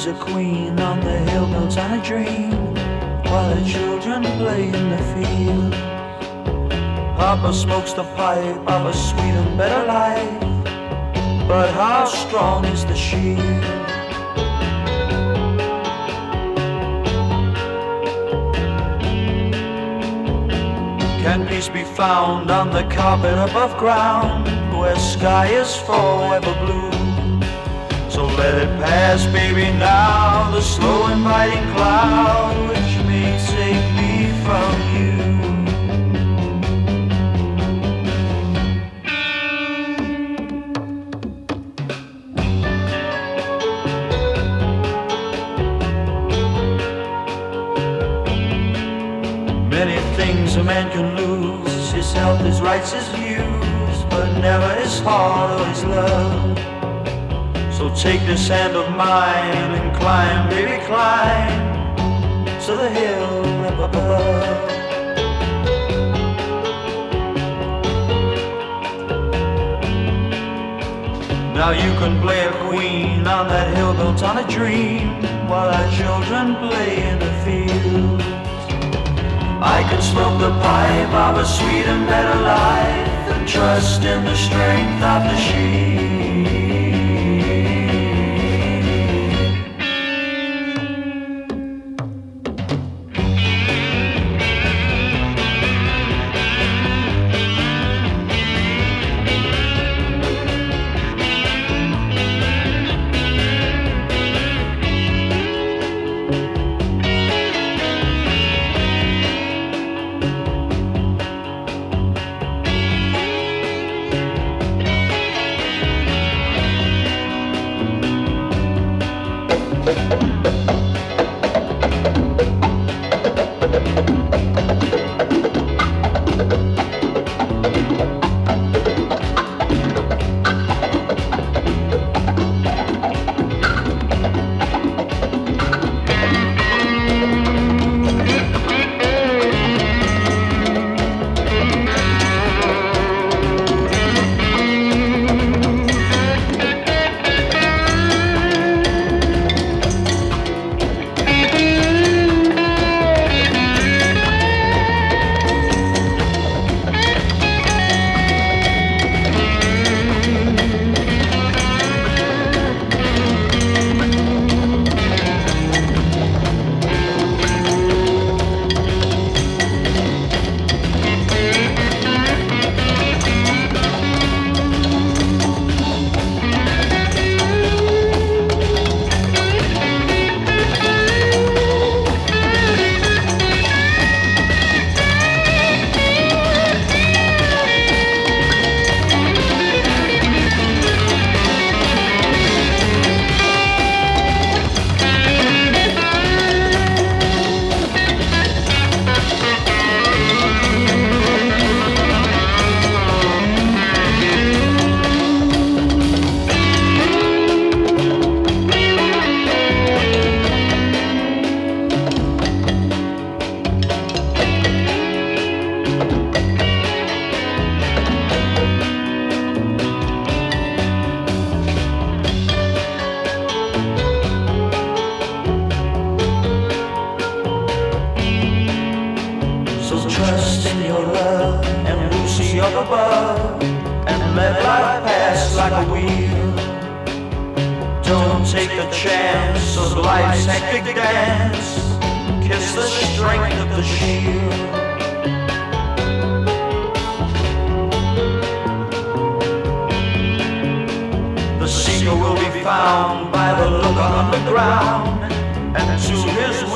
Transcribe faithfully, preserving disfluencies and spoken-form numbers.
She's a queen on the hill built on a dream, while her children play in the field. Papa smokes the pipe of a sweet and better life, but how strong is the shield? Can peace be found on the carpet above ground, where sky is forever blue? So let it pass, baby, now, the slow inviting cloud which may take me from you. Many things a man can lose, his health, his rights, his views, but never his heart or his love. So take this hand of mine and climb, baby, climb to the hill up above. Now you can play a queen on that hill built on a dream, while our children play in the fields. I can smoke the pipe of a sweet and better life, and trust in the strength of the sheep. Up above and let life pass like a wheel. Don't take a chance of life's hectic dance. Kiss the strength of the shield. The seeker will be found by the look on the ground, and to his